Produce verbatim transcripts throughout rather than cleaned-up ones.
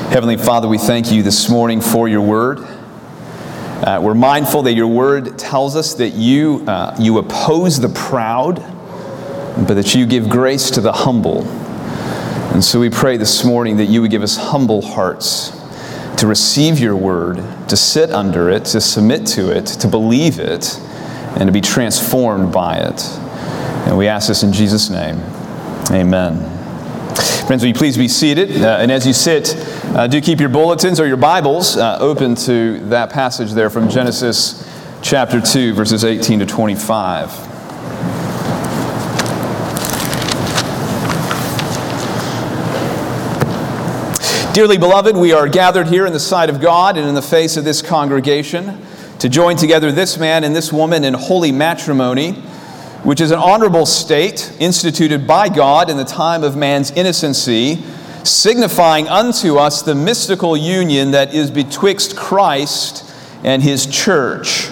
Heavenly Father, we thank you this morning for your word. Uh, we're mindful that your word tells us that you, uh, you oppose the proud, but that you give grace to the humble. And so we pray this morning that you would give us humble hearts to receive your word, to sit under it, to submit to it, to believe it, and to be transformed by it. And we ask this in Jesus' name. Amen. Friends, will you please be seated? Uh, and as you sit, uh, do keep your bulletins or your Bibles uh, open to that passage there from Genesis chapter two, verses eighteen to twenty-five. Dearly beloved, we are gathered here in the sight of God and in the face of this congregation to join together this man and this woman in holy matrimony, which is an honorable state instituted by God in the time of man's innocency, signifying unto us the mystical union that is betwixt Christ and His church.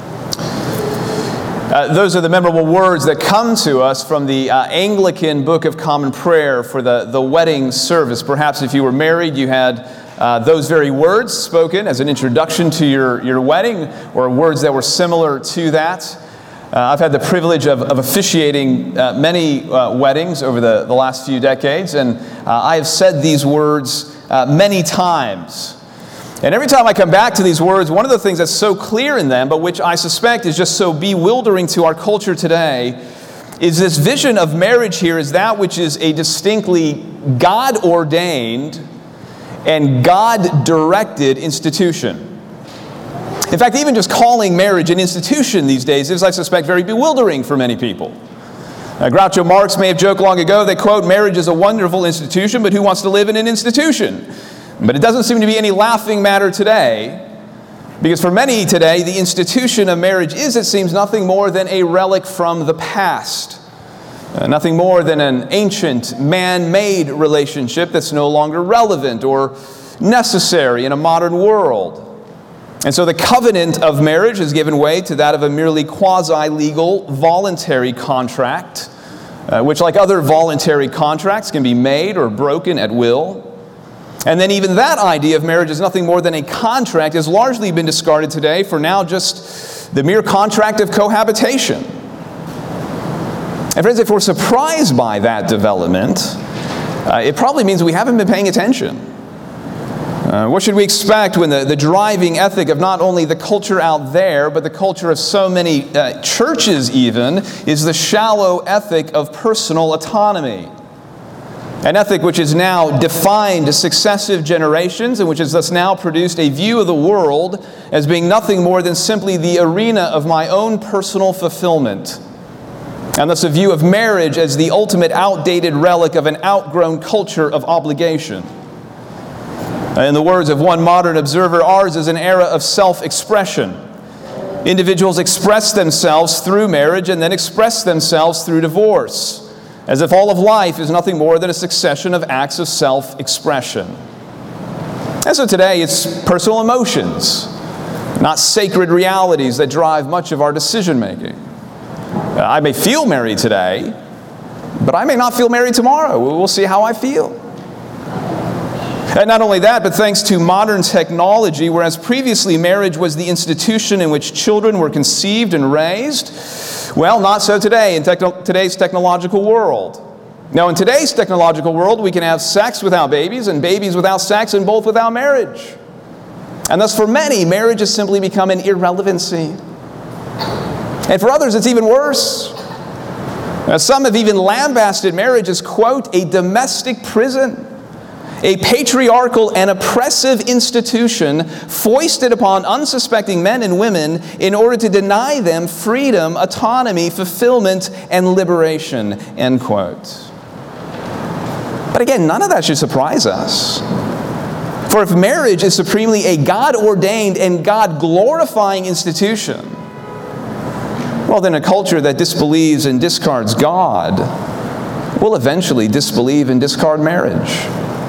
Uh, those are the memorable words that come to us from the uh, Anglican Book of Common Prayer for the, the wedding service. Perhaps if you were married, you had uh, those very words spoken as an introduction to your, your wedding, or words that were similar to that. Uh, I've had the privilege of, of officiating uh, many uh, weddings over the, the last few decades, and uh, I have said these words uh, many times. And every time I come back to these words, one of the things that's so clear in them, but which I suspect is just so bewildering to our culture today, is this vision of marriage here is that which is a distinctly God-ordained and God-directed institution. In fact, even just calling marriage an institution these days is, I suspect, very bewildering for many people. Uh, Groucho Marx may have joked long ago that, quote, marriage is a wonderful institution, but who wants to live in an institution? But it doesn't seem to be any laughing matter today, because for many today, the institution of marriage is, it seems, nothing more than a relic from the past. Uh, nothing more than an ancient, man-made relationship that's no longer relevant or necessary in a modern world. And so the covenant of marriage has given way to that of a merely quasi-legal voluntary contract, uh, which, like other voluntary contracts, can be made or broken at will. And then even that idea of marriage is nothing more than a contract has largely been discarded today for now just the mere contract of cohabitation. And friends, if we're surprised by that development, uh, it probably means we haven't been paying attention. Uh, what should we expect when the, the driving ethic of not only the culture out there, but the culture of so many uh, churches even, is the shallow ethic of personal autonomy? An ethic which has now defined successive generations and which has thus now produced a view of the world as being nothing more than simply the arena of my own personal fulfillment. And thus a view of marriage as the ultimate outdated relic of an outgrown culture of obligation. In the words of one modern observer, ours is an era of self-expression. Individuals express themselves through marriage and then express themselves through divorce, as if all of life is nothing more than a succession of acts of self-expression. And so today it's personal emotions, not sacred realities, that drive much of our decision-making. I may feel married today, but I may not feel married tomorrow. We'll see how I feel. And not only that, but thanks to modern technology, whereas previously marriage was the institution in which children were conceived and raised, well, not so today in techno- today's technological world. Now, in today's technological world, we can have sex without babies and babies without sex and both without marriage. And thus, for many, marriage has simply become an irrelevancy. And for others, it's even worse. Now, some have even lambasted marriage as, quote, a domestic prison. A patriarchal and oppressive institution foisted upon unsuspecting men and women in order to deny them freedom, autonomy, fulfillment, and liberation, end quote. But again, none of that should surprise us. For if marriage is supremely a God-ordained and God-glorifying institution, well, then a culture that disbelieves and discards God will eventually disbelieve and discard marriage.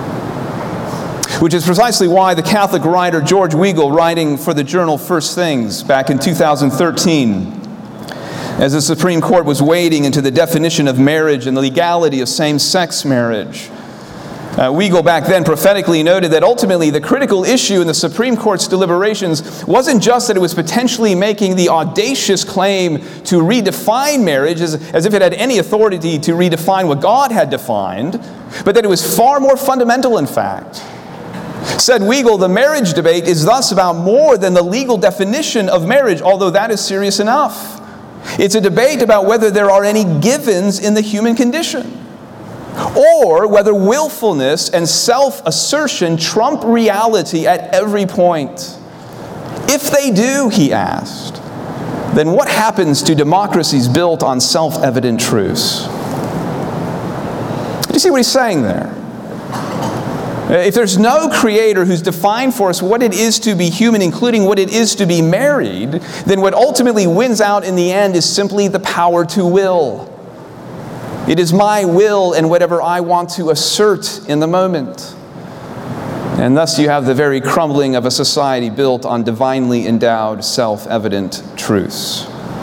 Which is precisely why the Catholic writer George Weigel, writing for the journal First Things back in two thousand thirteen, as the Supreme Court was wading into the definition of marriage and the legality of same-sex marriage, Uh, Weigel back then prophetically noted that ultimately the critical issue in the Supreme Court's deliberations wasn't just that it was potentially making the audacious claim to redefine marriage as, as if it had any authority to redefine what God had defined, but that it was far more fundamental, in fact. Said Weigel, the marriage debate is thus about more than the legal definition of marriage, although that is serious enough. It's a debate about whether there are any givens in the human condition, or whether willfulness and self-assertion trump reality at every point. If they do, he asked, then what happens to democracies built on self-evident truths? Do you see what he's saying there? If there's no creator who's defined for us what it is to be human, including what it is to be married, then what ultimately wins out in the end is simply the power to will. It is my will and whatever I want to assert in the moment. And thus you have the very crumbling of a society built on divinely endowed, self-evident truths.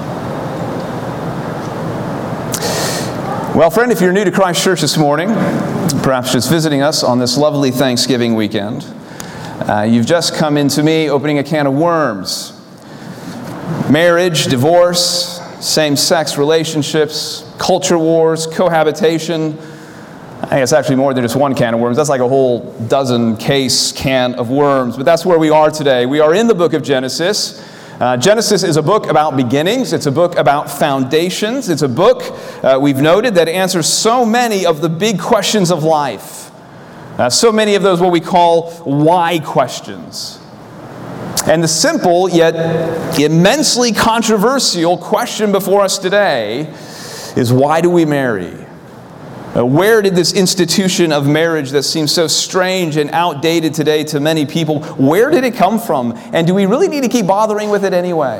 Well, friend, if you're new to Christ Church this morning, perhaps just visiting us on this lovely Thanksgiving weekend, uh, you've just come into me opening a can of worms. Marriage, divorce, same-sex relationships, culture wars, cohabitation. I think it's actually more than just one can of worms. That's like a whole dozen case can of worms. But that's where we are today. We are in the book of Genesis. Uh, Genesis is a book about beginnings. It's a book about foundations. It's a book, uh, we've noted, that answers so many of the big questions of life. Uh, so many of those what we call why questions. And the simple yet immensely controversial question before us today is, why do we marry? Uh, where did this institution of marriage that seems so strange and outdated today to many people, where did it come from? And do we really need to keep bothering with it anyway?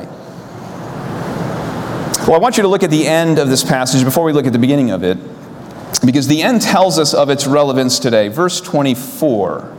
Well, I want you to look at the end of this passage before we look at the beginning of it, because the end tells us of its relevance today. Verse twenty-four.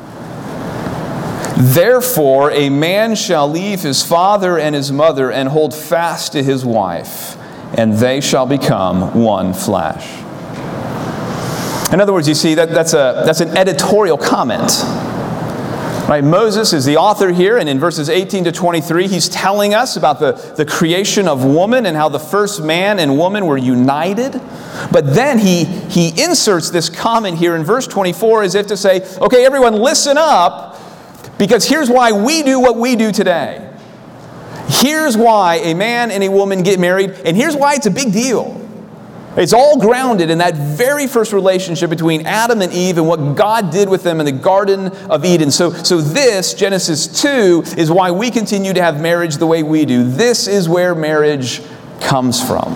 Therefore, a man shall leave his father and his mother and hold fast to his wife, and they shall become one flesh. In other words, you see, that, that's, a, that's an editorial comment. Right? Moses is the author here, and in verses eighteen to twenty-three, he's telling us about the, the creation of woman and how the first man and woman were united. But then he, he inserts this comment here in verse twenty-four as if to say, okay, everyone listen up, because here's why we do what we do today. Here's why a man and a woman get married, and here's why it's a big deal. It's all grounded in that very first relationship between Adam and Eve and what God did with them in the Garden of Eden. So, so this, Genesis two, is why we continue to have marriage the way we do. This is where marriage comes from.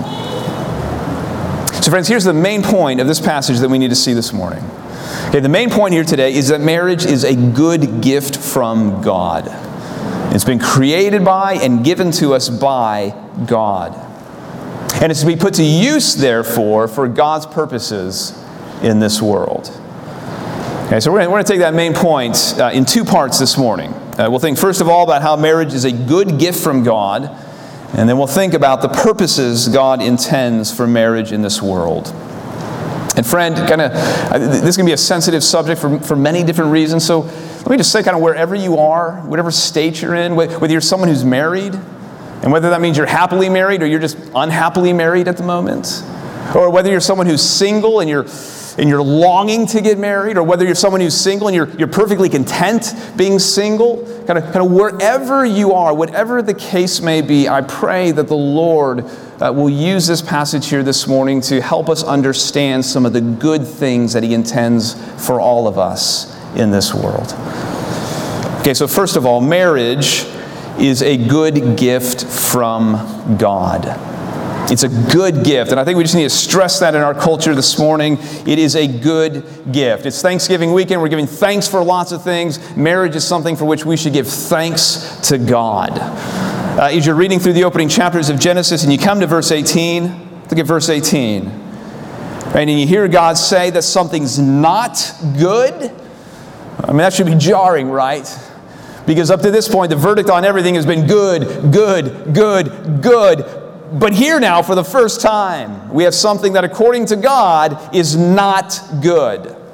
So friends, here's the main point of this passage that we need to see this morning. Okay, the main point here today is that marriage is a good gift from God. It's been created by and given to us by God. And it's to be put to use, therefore, for God's purposes in this world. Okay, so we're going to take that main point uh, in two parts this morning. Uh, we'll think first of all about how marriage is a good gift from God, and then we'll think about the purposes God intends for marriage in this world. And friend, kind of, uh, this is going to be a sensitive subject for, for many different reasons, so let me just say kind of wherever you are, whatever state you're in, whether you're someone who's married, and whether that means you're happily married or you're just unhappily married at the moment, or whether you're someone who's single and you're and you're longing to get married, or whether you're someone who's single and you're you're perfectly content being single, kind of kind of wherever you are, whatever the case may be, I pray that the Lord uh, will use this passage here this morning to help us understand some of the good things that He intends for all of us in this world. Okay, so first of all, marriage is a good gift from God. It's a good gift, and I think we just need to stress that in our culture this morning. It is a good gift. It's Thanksgiving weekend. We're giving thanks for lots of things. Marriage is something for which we should give thanks to God. Uh, as you're reading through the opening chapters of Genesis and you come to verse eighteen, look at verse eighteen. Right, and you hear God say that something's not good. I mean, that should be jarring, right? Because up to this point, the verdict on everything has been good, good, good, good. But here now, for the first time, we have something that according to God is not good.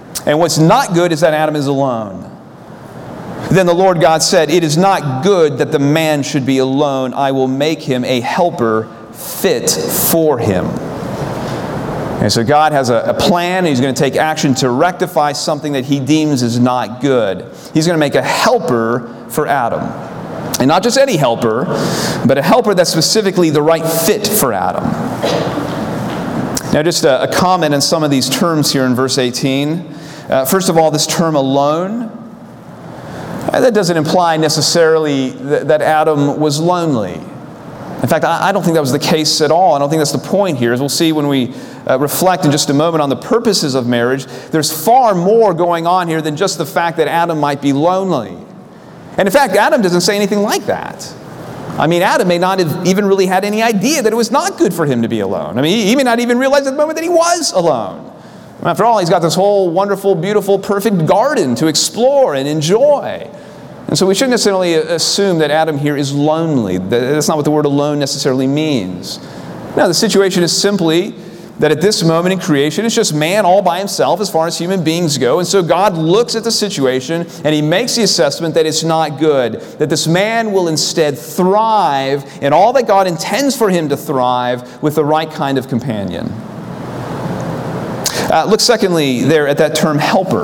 And what's not good is that Adam is alone. Then the Lord God said, "It is not good that the man should be alone. I will make him a helper fit for him." And so God has a, a plan, and He's going to take action to rectify something that He deems is not good. He's going to make a helper for Adam. And not just any helper, but a helper that's specifically the right fit for Adam. Now just a, a comment on some of these terms here in verse eighteen. Uh, first of all, this term alone, uh, that doesn't imply necessarily th- that Adam was lonely. In fact, I, I don't think that was the case at all. I don't think that's the point here. As we'll see when we uh, reflect in just a moment on the purposes of marriage, there's far more going on here than just the fact that Adam might be lonely. And in fact, Adam doesn't say anything like that. I mean, Adam may not have even really had any idea that it was not good for him to be alone. I mean, he, he may not even realize at the moment that he was alone. After all, he's got this whole wonderful, beautiful, perfect garden to explore and enjoy. And so we shouldn't necessarily assume that Adam here is lonely. That's not what the word alone necessarily means. No, the situation is simply that at this moment in creation, it's just man all by himself as far as human beings go. And so God looks at the situation and He makes the assessment that it's not good, that this man will instead thrive in all that God intends for him to thrive with the right kind of companion. Uh, look secondly there at that term helper.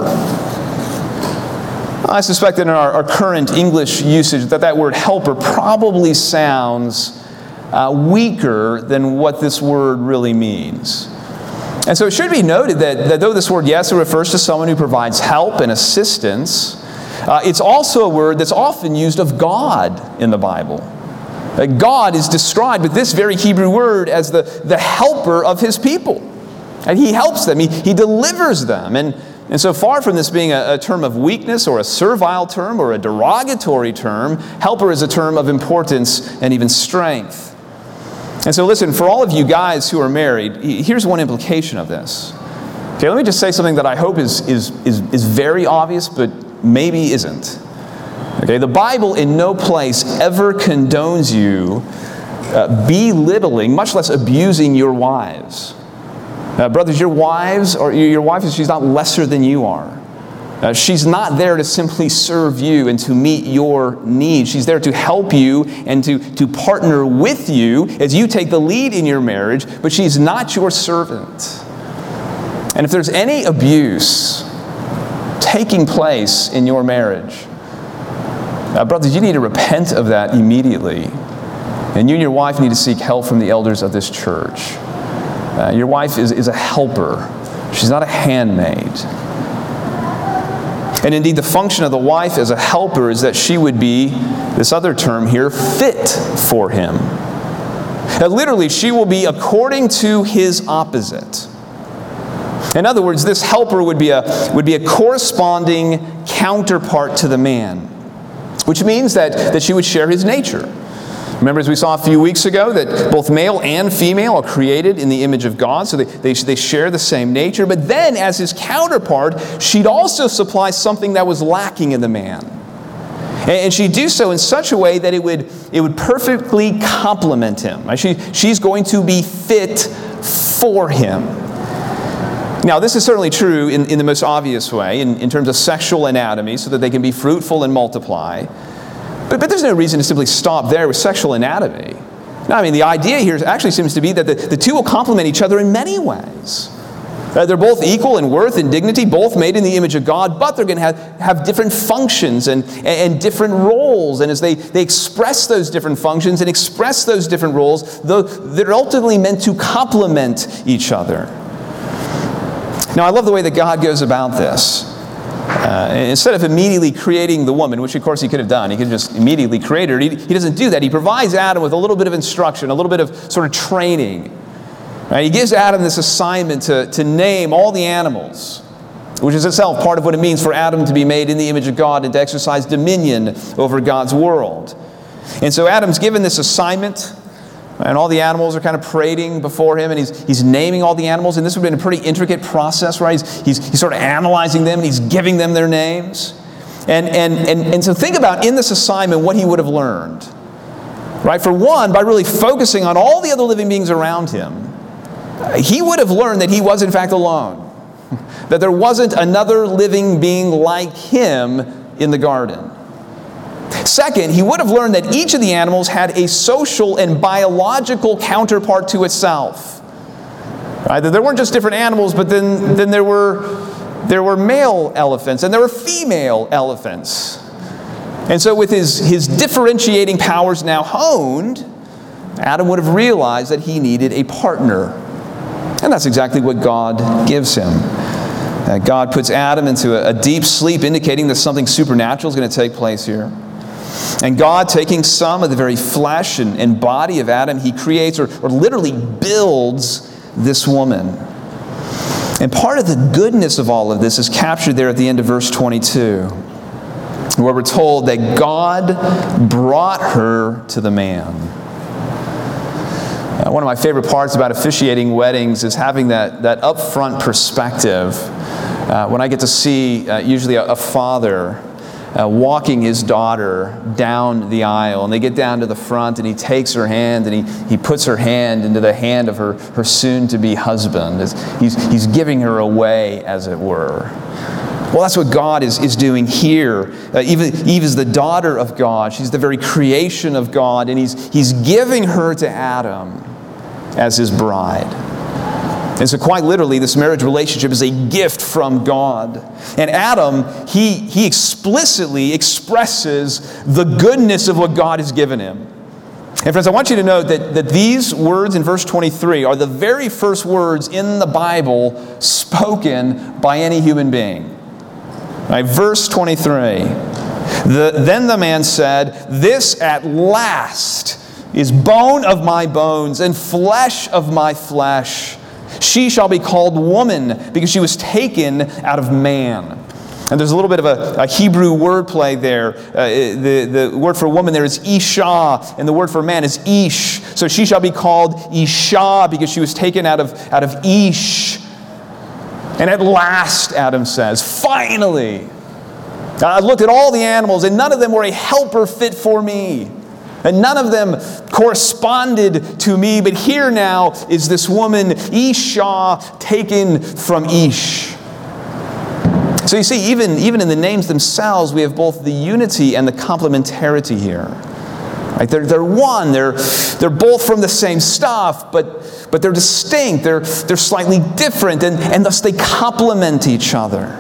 I suspect that in our, our current English usage that that word helper probably sounds uh, weaker than what this word really means. And so it should be noted that, that though this word, yes, it refers to someone who provides help and assistance, uh, it's also a word that's often used of God in the Bible. Uh, God is described with this very Hebrew word as the, the helper of His people. And He helps them. He, he delivers them. And, and so far from this being a, a term of weakness or a servile term or a derogatory term, helper is a term of importance and even strength. And so listen, for all of you guys who are married, here's one implication of this. Okay, let me just say something that I hope is, is, is, is very obvious, but maybe isn't. Okay, the Bible in no place ever condones you uh, belittling, much less abusing your wives. Uh, brothers, your wives, or your wife, she's not lesser than you are. Uh, she's not there to simply serve you and to meet your needs. She's there to help you and to, to partner with you as you take the lead in your marriage, but she's not your servant. And if there's any abuse taking place in your marriage, uh, brothers, you need to repent of that immediately. And you and your wife need to seek help from the elders of this church. Uh, your wife is, is a helper. She's not a handmaid. And indeed, the function of the wife as a helper is that she would be, this other term here, fit for him. Now, literally, she will be according to his opposite. In other words, this helper would be a, would be a corresponding counterpart to the man, which means that, that she would share his nature. Remember, as we saw a few weeks ago, that both male and female are created in the image of God, so they, they, they share the same nature. But then, as his counterpart, she'd also supply something that was lacking in the man. And, and she'd do so in such a way that it would, it would perfectly complement him. Right? She, she's going to be fit for him. Now, this is certainly true in, in the most obvious way, in, in terms of sexual anatomy, so that they can be fruitful and multiply. But, but there's no reason to simply stop there with sexual anatomy. No, I mean, the idea here actually seems to be that the, the two will complement each other in many ways. Uh, they're both equal in worth and dignity, both made in the image of God, but they're going to have, have different functions and, and, and different roles. And as they, they express those different functions and express those different roles, they're ultimately meant to complement each other. Now, I love the way that God goes about this. Uh, instead of immediately creating the woman, which of course he could have done, he could just immediately create her, he, he doesn't do that. He provides Adam with a little bit of instruction, a little bit of sort of training. Right? He gives Adam this assignment to, to name all the animals, which is itself part of what it means for Adam to be made in the image of God and to exercise dominion over God's world. And so Adam's given this assignment, and all the animals are kind of parading before him, and he's, he's naming all the animals. And this would have been a pretty intricate process, right? He's, he's, he's sort of analyzing them, and he's giving them their names. And, and, and, and so think about, in this assignment, what he would have learned. Right? For one, by really focusing on all the other living beings around him, he would have learned that he was, in fact, alone. that there wasn't another living being like him in the garden. Second, he would have learned that each of the animals had a social and biological counterpart to itself. Right? That there weren't just different animals, but then, then there were, there were male elephants and there were female elephants. And so with his, his differentiating powers now honed, Adam would have realized that he needed a partner. And that's exactly what God gives him. Uh, God puts Adam into a, a deep sleep, indicating that something supernatural is going to take place here. And God, taking some of the very flesh and, and body of Adam, he creates or, or literally builds this woman. And part of the goodness of all of this is captured there at the end of verse twenty-two, where we're told that God brought her to the man. Uh, one of my favorite parts about officiating weddings is having that, that upfront perspective. Uh, when I get to see uh, usually a, a father Uh, walking his daughter down the aisle, and they get down to the front, and he takes her hand, and he, he puts her hand into the hand of her, her soon-to-be husband. He's, he's giving her away, as it were. Well, that's what God is, is doing here. Uh, Eve, Eve is the daughter of God. She's the very creation of God, and he's, he's giving her to Adam as his bride. And so quite literally, this marriage relationship is a gift from God. And Adam, he, he explicitly expresses the goodness of what God has given him. And friends, I want you to note that, that these words in verse twenty-three are the very first words in the Bible spoken by any human being. Right, verse twenty-three. The, then the man said, "This at last is bone of my bones and flesh of my flesh. She shall be called woman, because she was taken out of man." And there's a little bit of a, a Hebrew wordplay there. Uh, the, the word for woman there is Isha, and the word for man is Ish. So she shall be called Isha, because she was taken out of, out of Ish. And at last, Adam says, finally, I looked at all the animals, and none of them were a helper fit for me. And none of them corresponded to me, but here now is this woman, Isha, taken from Ish. So you see, even, even in the names themselves, we have both the unity and the complementarity here. Right? They're, they're one, they're, they're both from the same stuff, but, but they're distinct, they're, they're slightly different, and, and thus they complement each other.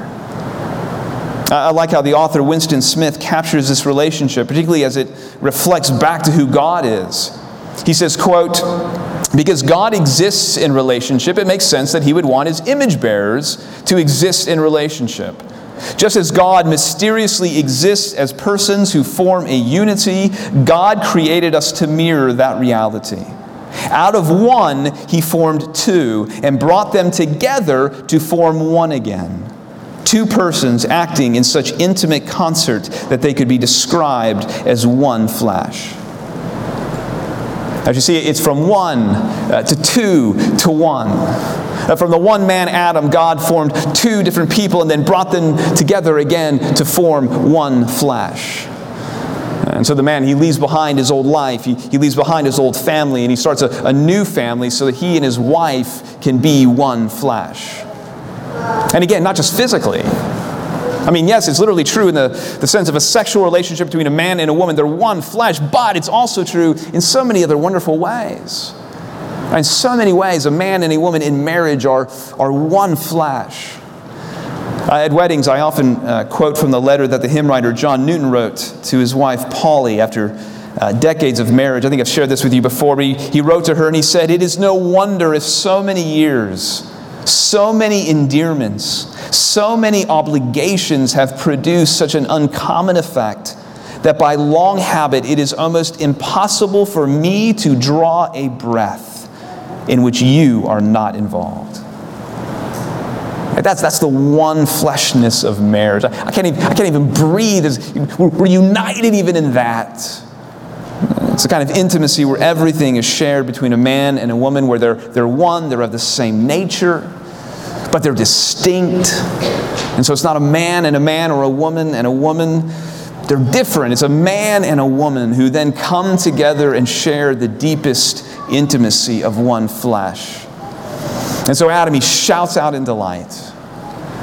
I like how the author Winston Smith captures this relationship, particularly as it reflects back to who God is. He says, quote, "Because God exists in relationship, it makes sense that He would want His image bearers to exist in relationship. Just as God mysteriously exists as persons who form a unity, God created us to mirror that reality. Out of one, He formed two and brought them together to form one again. Two persons acting in such intimate concert that they could be described as one flesh." As you see, it's from one uh, to two to one. Uh, from the one man, Adam, God formed two different people and then brought them together again to form one flesh. And so the man, he leaves behind his old life, he, he leaves behind his old family, and he starts a, a new family so that he and his wife can be one flesh. And again, not just physically. I mean, yes, it's literally true in the, the sense of a sexual relationship between a man and a woman. They're one flesh, but it's also true in so many other wonderful ways. In so many ways, a man and a woman in marriage are, are one flesh. Uh, at weddings, I often uh, quote from the letter that the hymn writer John Newton wrote to his wife Polly after uh, decades of marriage. I think I've shared this with you before. He, he wrote to her and he said, "It is no wonder if so many years, so many endearments, so many obligations have produced such an uncommon effect that by long habit it is almost impossible for me to draw a breath in which you are not involved." That's, that's the one fleshness of marriage. I, I, can't even, I can't even breathe. We're, we're united even in that. It's a kind of intimacy where everything is shared between a man and a woman, where they're, they're one, they're of the same nature, but they're distinct. And so it's not a man and a man or a woman and a woman. They're different. It's a man and a woman who then come together and share the deepest intimacy of one flesh. And so Adam, he shouts out in delight.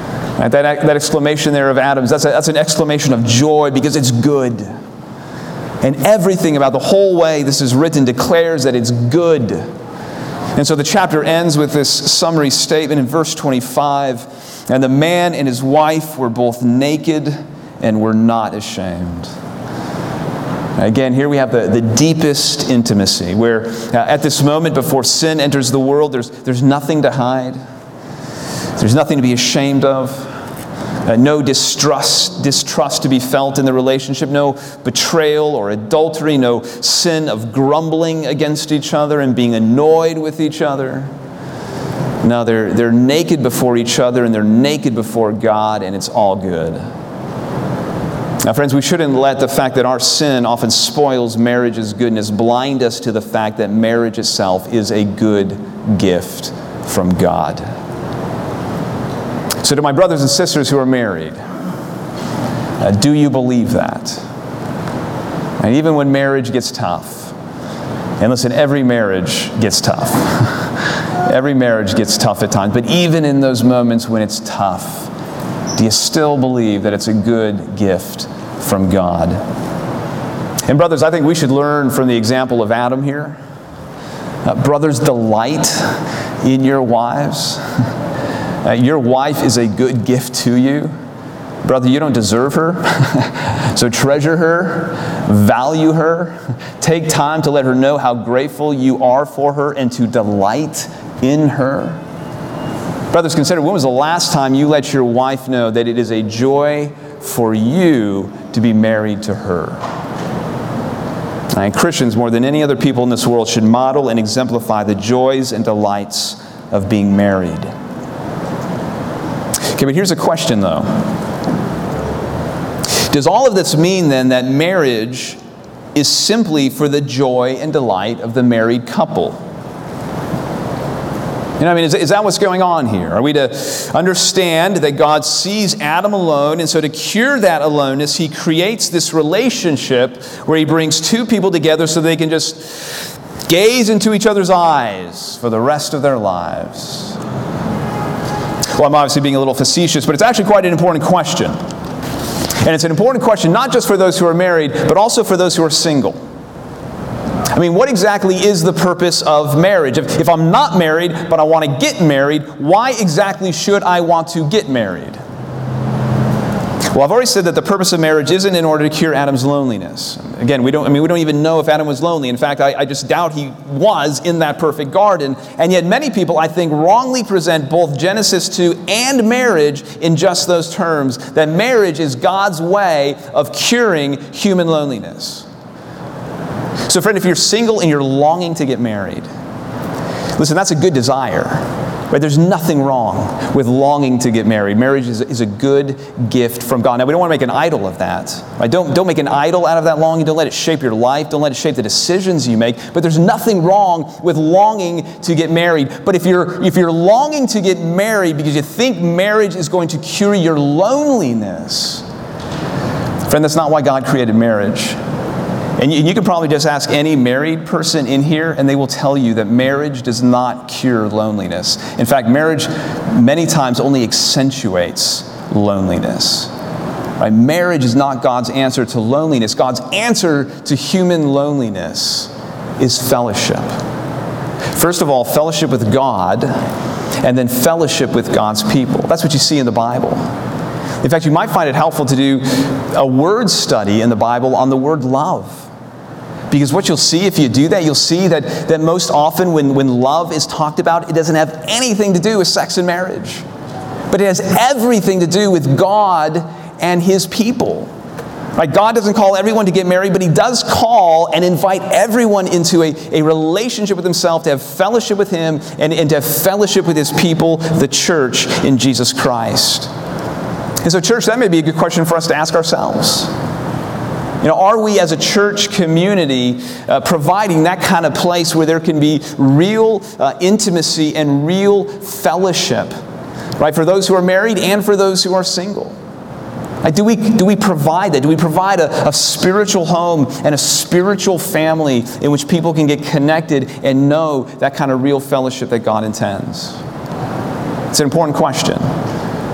Right, that, that exclamation there of Adam's, that's, a, that's an exclamation of joy because it's good. And everything about the whole way this is written declares that it's good. And so the chapter ends with this summary statement in verse twenty-five. And the man and his wife were both naked and were not ashamed. Again, here we have the, the deepest intimacy where uh, at this moment before sin enters the world, there's, there's nothing to hide. There's nothing to be ashamed of. Uh, no distrust, distrust to be felt in the relationship. No betrayal or adultery. No sin of grumbling against each other and being annoyed with each other. No, they're, they're naked before each other and they're naked before God, and it's all good. Now, friends, we shouldn't let the fact that our sin often spoils marriage's goodness blind us to the fact that marriage itself is a good gift from God. So to my brothers and sisters who are married, uh, do you believe that? And even when marriage gets tough, and listen, every marriage gets tough. Every marriage gets tough at times, but even in those moments when it's tough, do you still believe that it's a good gift from God? And brothers, I think we should learn from the example of Adam here. Uh, brothers, delight in your wives. Uh, your wife is a good gift to you. Brother, you don't deserve her. So treasure her, value her, take time to let her know how grateful you are for her and to delight in her. Brothers, consider, when was the last time you let your wife know that it is a joy for you to be married to her? And Christians, more than any other people in this world, should model and exemplify the joys and delights of being married. Okay, but here's a question, though. Does all of this mean, then, that marriage is simply for the joy and delight of the married couple? You know, I mean, is, is that what's going on here? Are we to understand that God sees Adam alone, and so to cure that aloneness, He creates this relationship where He brings two people together so they can just gaze into each other's eyes for the rest of their lives? Well, I'm obviously being a little facetious, but it's actually quite an important question. And it's an important question not just for those who are married, but also for those who are single. I mean, what exactly is the purpose of marriage? If, if I'm not married, but I want to get married, why exactly should I want to get married? Well, I've already said that the purpose of marriage isn't in order to cure Adam's loneliness. Again, we don't, I mean, we don't even know if Adam was lonely. In fact, I, I just doubt he was in that perfect garden. And yet many people, I think, wrongly present both Genesis two and marriage in just those terms, that marriage is God's way of curing human loneliness. So friend, if you're single and you're longing to get married, listen, that's a good desire. Right? There's nothing wrong with longing to get married. Marriage is, is a good gift from God. Now, we don't want to make an idol of that. Right? Don't, don't make an idol out of that longing. Don't let it shape your life. Don't let it shape the decisions you make. But there's nothing wrong with longing to get married. But if you're, if you're longing to get married because you think marriage is going to cure your loneliness, friend, that's not why God created marriage. And you, you can probably just ask any married person in here, and they will tell you that marriage does not cure loneliness. In fact, marriage many times only accentuates loneliness. Right? Marriage is not God's answer to loneliness. God's answer to human loneliness is fellowship. First of all, fellowship with God, and then fellowship with God's people. That's what you see in the Bible. In fact, you might find it helpful to do a word study in the Bible on the word love. Because what you'll see if you do that, you'll see that, that most often when, when love is talked about, it doesn't have anything to do with sex and marriage. But it has everything to do with God and His people. Right? God doesn't call everyone to get married, but He does call and invite everyone into a, a relationship with Himself, to have fellowship with Him, and, and to have fellowship with His people, the church in Jesus Christ. And so, church, that may be a good question for us to ask ourselves. You know, are we as a church community uh, providing that kind of place where there can be real uh, intimacy and real fellowship, right, for those who are married and for those who are single? Like, do we, do we provide that? Do we provide a, a spiritual home and a spiritual family in which people can get connected and know that kind of real fellowship that God intends? It's an important question.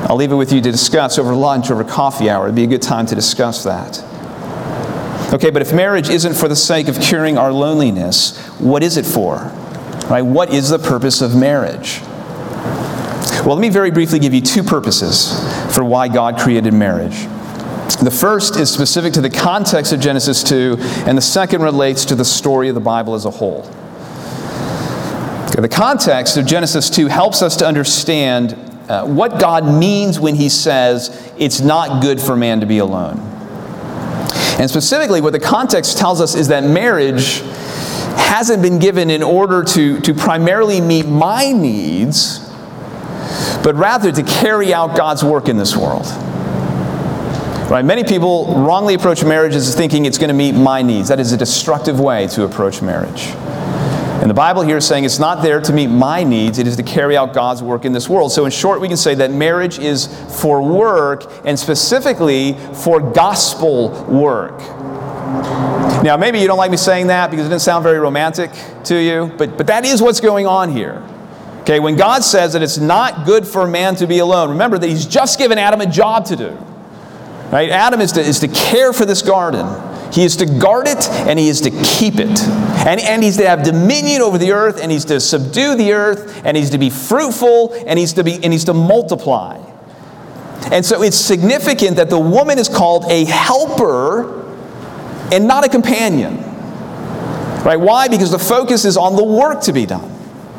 I'll leave it with you to discuss over lunch, over coffee hour. It'd be a good time to discuss that. Okay, but if marriage isn't for the sake of curing our loneliness, what is it for? Right? What is the purpose of marriage? Well, let me very briefly give you two purposes for why God created marriage. The first is specific to the context of Genesis two, and the second relates to the story of the Bible as a whole. Okay, the context of Genesis two helps us to understand uh, what God means when He says it's not good for man to be alone. And specifically, what the context tells us is that marriage hasn't been given in order to, to primarily meet my needs, but rather to carry out God's work in this world. Right? Many people wrongly approach marriage as thinking it's going to meet my needs. That is a destructive way to approach marriage. And the Bible here is saying it's not there to meet my needs, it is to carry out God's work in this world. So in short, we can say that marriage is for work, and specifically for gospel work. Now, maybe you don't like me saying that because it doesn't sound very romantic to you, but, but that is what's going on here. Okay, when God says that it's not good for man to be alone, remember that He's just given Adam a job to do. Right? Adam is to, is to care for this garden. He is to guard it, and he is to keep it. And, and he's to have dominion over the earth, and he's to subdue the earth, and he's to be fruitful, and he's to be and he's to multiply. And so it's significant that the woman is called a helper and not a companion. Right? Why? Because the focus is on the work to be done.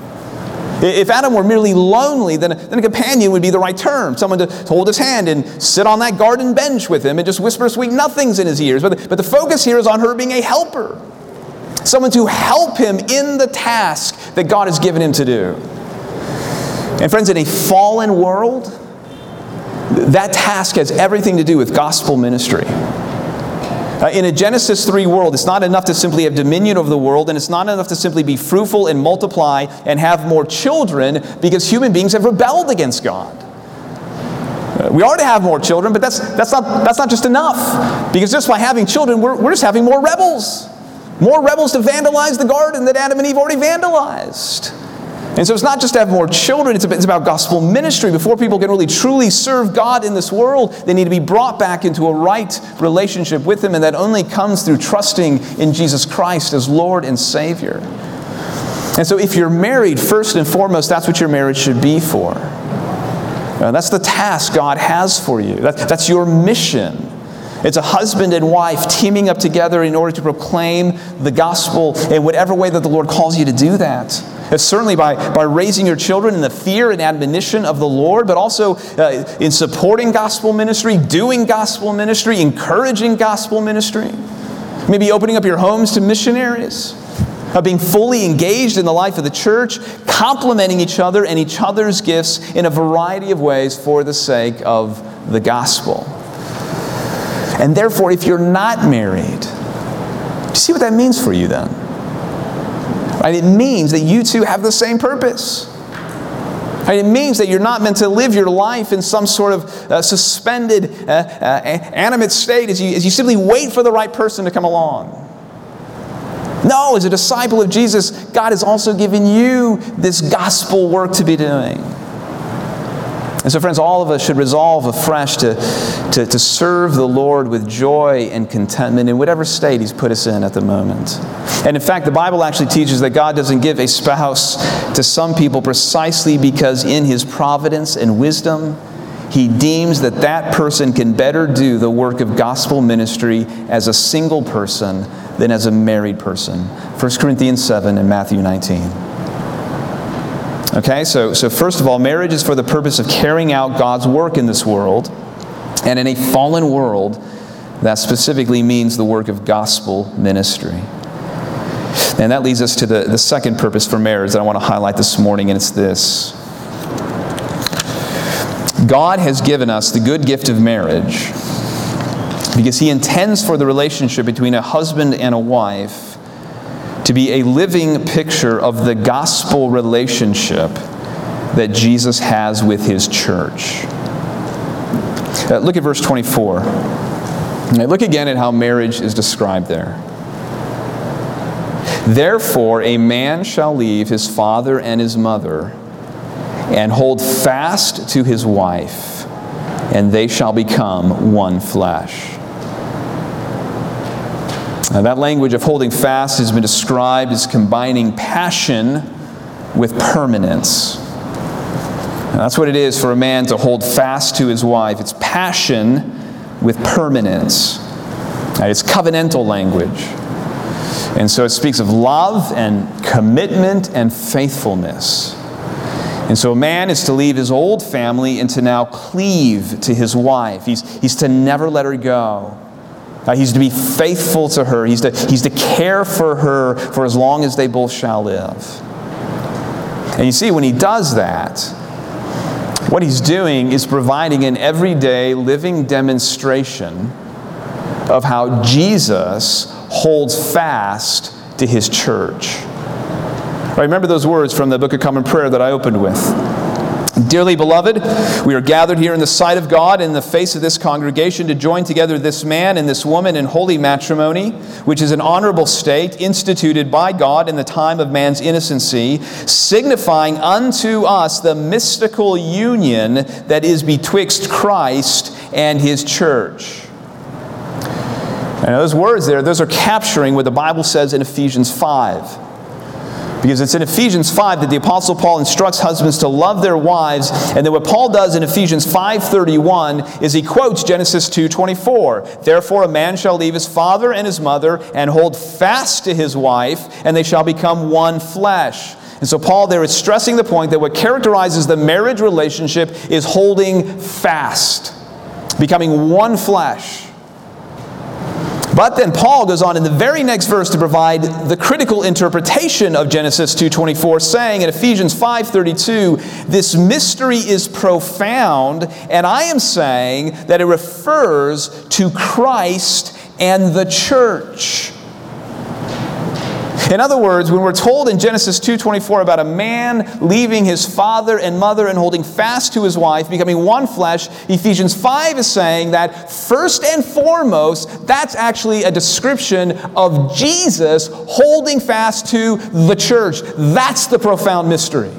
If Adam were merely lonely, then a, then a companion would be the right term. Someone to, to hold his hand and sit on that garden bench with him and just whisper sweet nothings in his ears. But the, but the focus here is on her being a helper. Someone to help him in the task that God has given him to do. And friends, in a fallen world, that task has everything to do with gospel ministry. Uh, in a Genesis three world, it's not enough to simply have dominion over the world, and it's not enough to simply be fruitful and multiply and have more children, because human beings have rebelled against God. Uh, we are to have more children, but that's, that's, not, that's not just enough. Because just by having children, we're, we're just having more rebels. More rebels to vandalize the garden that Adam and Eve already vandalized. And so it's not just to have more children, it's about gospel ministry. Before people can really truly serve God in this world, they need to be brought back into a right relationship with Him, and that only comes through trusting in Jesus Christ as Lord and Savior. And so if you're married, first and foremost, that's what your marriage should be for. Uh, that's the task God has for you. That, that's your mission. It's a husband and wife teaming up together in order to proclaim the gospel in whatever way that the Lord calls you to do that. It's certainly by, by raising your children in the fear and admonition of the Lord, but also uh, in supporting gospel ministry, doing gospel ministry, encouraging gospel ministry. Maybe opening up your homes to missionaries. Uh, being fully engaged in the life of the church, complementing each other and each other's gifts in a variety of ways for the sake of the gospel. And therefore, if you're not married, do you see what that means for you then? Right? It means that you two have the same purpose. Right? It means that you're not meant to live your life in some sort of uh, suspended, uh, uh, animate state as you, as you simply wait for the right person to come along. No, as a disciple of Jesus, God has also given you this gospel work to be doing. And so, friends, all of us should resolve afresh to, to, to serve the Lord with joy and contentment in whatever state He's put us in at the moment. And in fact, the Bible actually teaches that God doesn't give a spouse to some people precisely because in His providence and wisdom, He deems that that person can better do the work of gospel ministry as a single person than as a married person. First Corinthians seven and Matthew nineteen. Okay, so, so first of all, marriage is for the purpose of carrying out God's work in this world. And in a fallen world, that specifically means the work of gospel ministry. And that leads us to the, the second purpose for marriage that I want to highlight this morning, and it's this. God has given us the good gift of marriage because He intends for the relationship between a husband and a wife to be a living picture of the gospel relationship that Jesus has with His church. Uh, look at verse twenty-four. Now look again at how marriage is described there. Therefore, a man shall leave his father and his mother and hold fast to his wife, and they shall become one flesh. Now, that language of holding fast has been described as combining passion with permanence. Now, that's what it is for a man to hold fast to his wife. It's passion with permanence. Now, it's covenantal language. And so it speaks of love and commitment and faithfulness. And so a man is to leave his old family and to now cleave to his wife. He's, he's to never let her go. Uh, he's to be faithful to her. He's to, he's to care for her for as long as they both shall live. And you see, when he does that, what he's doing is providing an everyday living demonstration of how Jesus holds fast to his church. I remember those words from the Book of Common Prayer that I opened with. Dearly beloved, we are gathered here in the sight of God in the face of this congregation to join together this man and this woman in holy matrimony, which is an honorable state instituted by God in the time of man's innocency, signifying unto us the mystical union that is betwixt Christ and his church. And those words there, those are capturing what the Bible says in Ephesians five. Because it's in Ephesians five that the Apostle Paul instructs husbands to love their wives. And then what Paul does in Ephesians five thirty-one is he quotes Genesis two twenty-four. Therefore a man shall leave his father and his mother and hold fast to his wife, and they shall become one flesh. And so Paul there is stressing the point that what characterizes the marriage relationship is holding fast, becoming one flesh. But then Paul goes on in the very next verse to provide the critical interpretation of Genesis two twenty-four, saying in Ephesians five thirty-two, this mystery is profound, and I am saying that it refers to Christ and the church. In other words, when we're told in Genesis two twenty-four about a man leaving his father and mother and holding fast to his wife, becoming one flesh, Ephesians five is saying that first and foremost, that's actually a description of Jesus holding fast to the church. That's the profound mystery.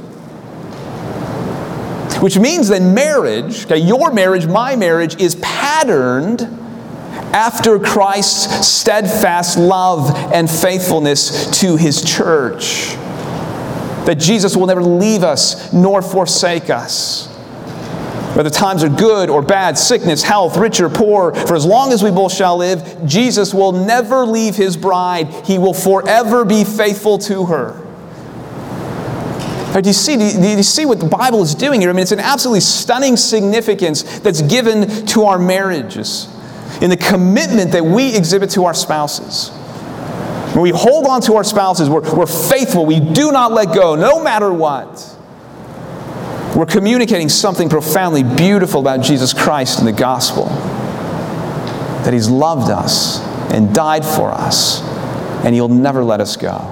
Which means that marriage, okay, your marriage, my marriage, is patterned after Christ's steadfast love and faithfulness to his church. That Jesus will never leave us nor forsake us. Whether times are good or bad, sickness, health, rich or poor, for as long as we both shall live, Jesus will never leave his bride. He will forever be faithful to her. Do you see, do you see what the Bible is doing here? I mean, it's an absolutely stunning significance that's given to our marriages, in the commitment that we exhibit to our spouses. When we hold on to our spouses, we're, we're faithful. We do not let go, no matter what. We're communicating something profoundly beautiful about Jesus Christ and the gospel. That he's loved us and died for us, and he'll never let us go.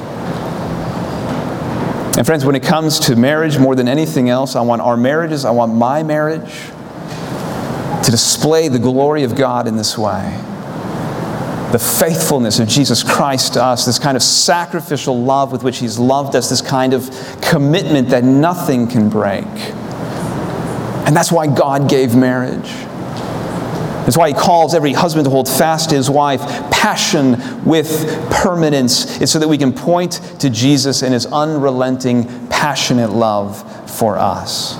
And friends, when it comes to marriage, more than anything else, I want our marriages, I want my marriage to display the glory of God in this way. The faithfulness of Jesus Christ to us, this kind of sacrificial love with which he's loved us, this kind of commitment that nothing can break. And that's why God gave marriage. That's why he calls every husband to hold fast to his wife, passion with permanence. It's so that we can point to Jesus and his unrelenting, passionate love for us.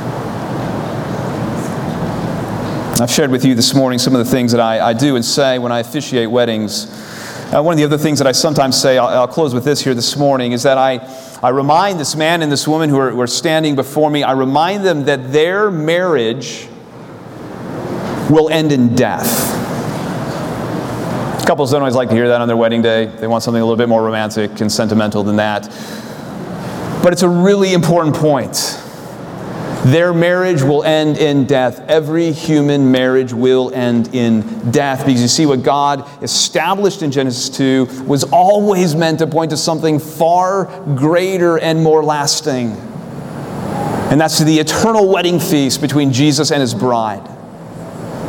I've shared with you this morning some of the things that I, I do and say when I officiate weddings. Uh, one of the other things that I sometimes say, I'll, I'll close with this here this morning, is that I, I remind this man and this woman who are, who are standing before me, I remind them that their marriage will end in death. Couples don't always like to hear that on their wedding day. They want something a little bit more romantic and sentimental than that. But it's a really important point. Their marriage will end in death. Every human marriage will end in death. Because you see, what God established in Genesis two was always meant to point to something far greater and more lasting. And that's the eternal wedding feast between Jesus and his bride.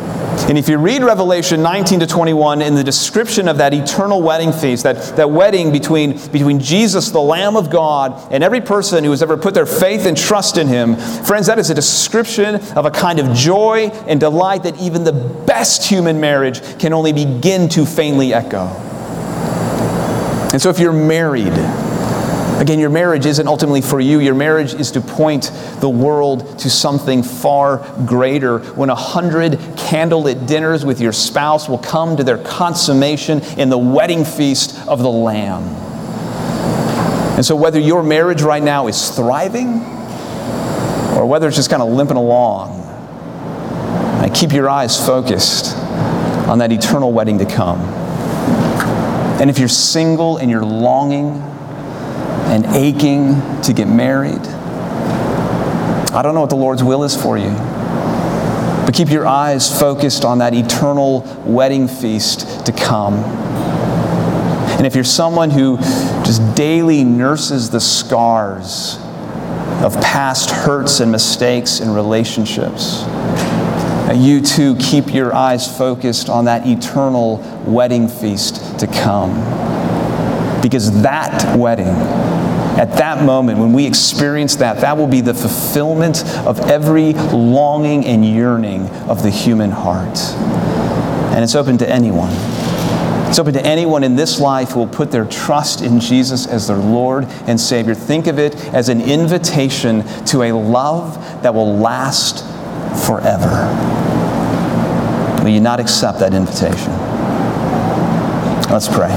And if you read Revelation nineteen to twenty-one, in the description of that eternal wedding feast, that, that wedding between, between Jesus, the Lamb of God, and every person who has ever put their faith and trust in Him, friends, that is a description of a kind of joy and delight that even the best human marriage can only begin to faintly echo. And so if you're married, again, your marriage isn't ultimately for you. Your marriage is to point the world to something far greater. When a hundred candlelit dinners with your spouse will come to their consummation in the wedding feast of the Lamb. And so whether your marriage right now is thriving or whether it's just kind of limping along, keep your eyes focused on that eternal wedding to come. And if you're single and you're longing and aching to get married, I don't know what the Lord's will is for you, but keep your eyes focused on that eternal wedding feast to come. And if you're someone who just daily nurses the scars of past hurts and mistakes in relationships, you too keep your eyes focused on that eternal wedding feast to come. Because that wedding, at that moment, when we experience that, that will be the fulfillment of every longing and yearning of the human heart. And it's open to anyone. It's open to anyone in this life who will put their trust in Jesus as their Lord and Savior. Think of it as an invitation to a love that will last forever. Will you not accept that invitation? Let's pray.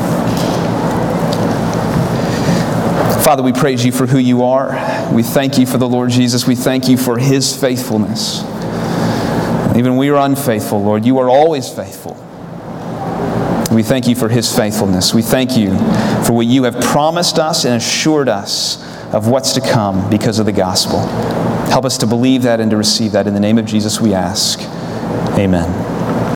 Father, we praise you for who you are. We thank you for the Lord Jesus. We thank you for His faithfulness. Even when we are unfaithful, Lord, you are always faithful. We thank you for His faithfulness. We thank you for what you have promised us and assured us of what's to come because of the gospel. Help us to believe that and to receive that. In the name of Jesus we ask. Amen.